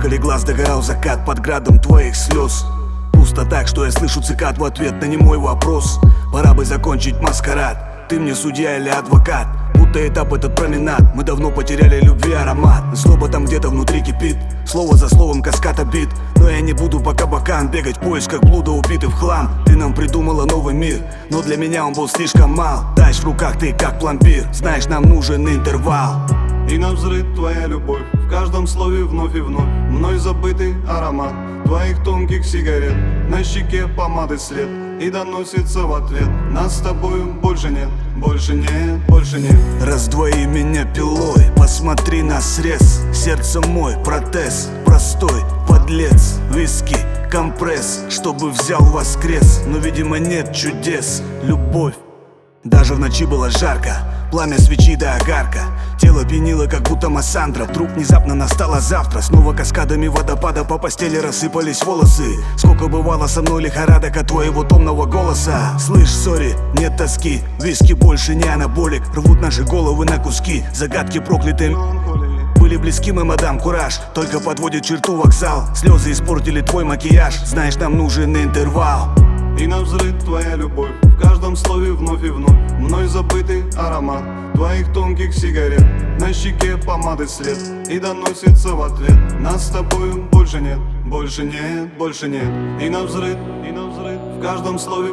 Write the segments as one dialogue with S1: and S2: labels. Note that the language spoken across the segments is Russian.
S1: зеркале глаз догорал закат под градом твоих слез. Пусто так, что я слышу цикад в ответ на немой вопрос. Пора бы закончить маскарад. Ты мне судья или адвокат? Будто этап этот променад. Мы давно потеряли любви аромат. Злоба там где-то внутри кипит. Слово за словом каскад обид. Но я не буду по кабакам бегать в поисках блуда, убитый в хлам. Ты нам придумала новый мир, но для меня он был слишком мал. Таешь в руках ты как пломбир. Знаешь, нам нужен интервал.
S2: И навзрыд твоя любовь, в каждом слове вновь и вновь. Мной забытый аромат твоих тонких сигарет. На щеке помады след, и доносится в ответ: нас с тобою больше нет, больше нет, больше нет.
S1: Раздвои меня пилой, посмотри на срез. Сердце мой протез, простой подлец. Виски, компресс, чтобы взял воскрес. Но, видимо, нет чудес. Любовь. Даже в ночи было жарко, пламя свечи до огарка. Тело пьянило, как будто массандра. Вдруг внезапно настало завтра. Снова каскадами водопада по постели рассыпались волосы. Сколько бывало со мной лихорадок от твоего томного голоса. Слышь, сори, нет тоски, виски больше не анаболик. Рвут наши головы на куски, загадки проклятым. Были близки мы, мадам Кураж, только подводит черту вокзал. Слезы испортили твой макияж, знаешь, нам нужен интервал.
S2: И навзрыд твоя любовь, в каждом слове вновь и вновь. Мной забытый аромат твоих тонких сигарет. На щеке помады след, и доносится в ответ: нас с тобою больше нет, больше нет, больше нет. И навзрыд, в каждом слове,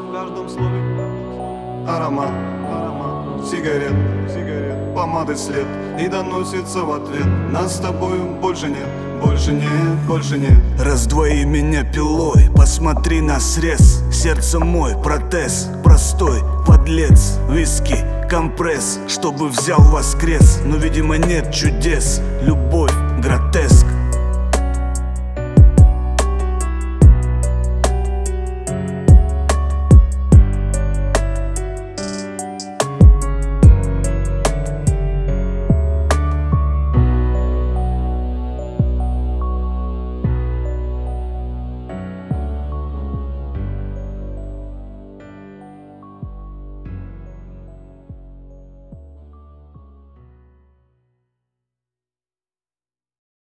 S2: аромат сигарет, помады след, и доносится в ответ: нас с тобою больше нет, больше нет, больше нет.
S1: Раздвои меня пилой, посмотри на срез. Сердце мой протез, простой подлец. Виски, компресс, чтобы взял воскрес. Но, видимо, нет чудес. Любовь, гротеск.